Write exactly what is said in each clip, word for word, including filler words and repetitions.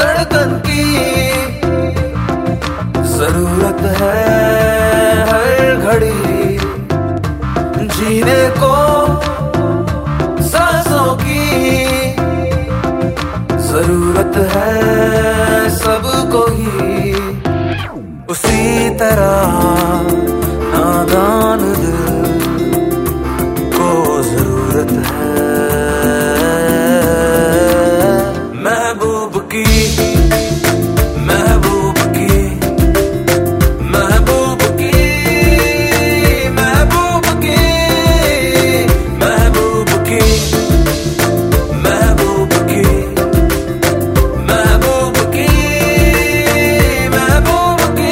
धड़कन की जरूरत है हर घड़ी, जीने को सांसों की जरूरत है सबको ही। उसी तरह नादान दिल को जरूरत है महबूब की, महबूब की, महबूब की, महबूब की, महबूब की, महबूब की, महबूब की, महबूब की।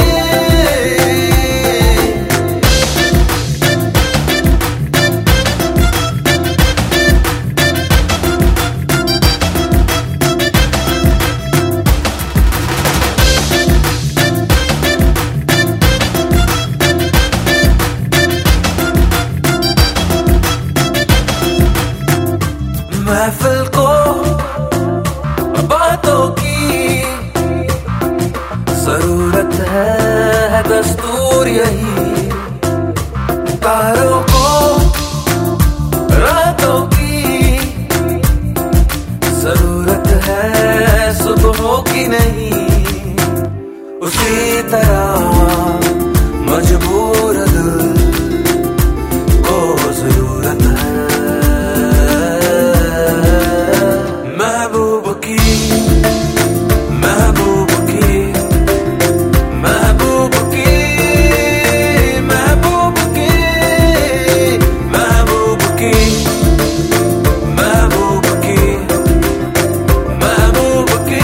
महफिल को बातों की जरूरत है दस्तूर यही, तारों को रातों की जरूरत है सुबहों की नहीं। उसी तरह मजबूर दिल को जरूरत है महबूब की, महबूब की, महबूब की, महबूब की, महबूब की, महबूब की, महबूब की,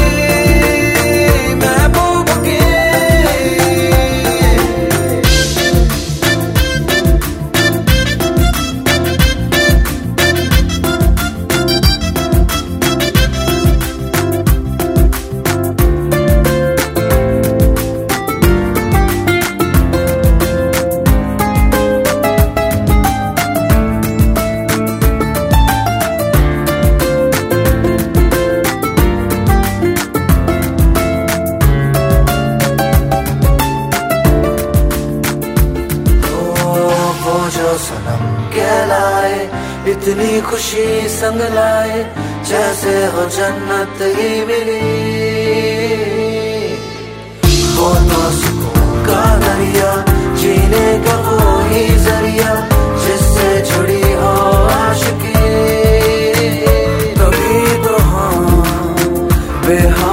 महबूब की। जो सनम कहलाए इतनी खुशी संग लाए, जैसे हो जन्नत ही मिली। हो तो सुकून का दरिया, जीने का वो ही जरिया, जिससे जुड़ी हो आशिकी। तभी तो हम बेहाल